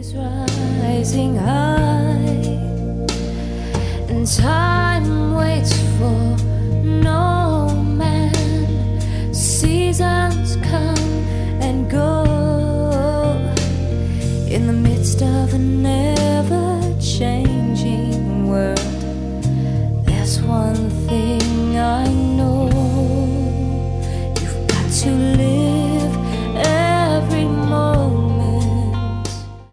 is rising high, and time waits for no man. Seasons come and go in the midst of a never-changing world. There's one thing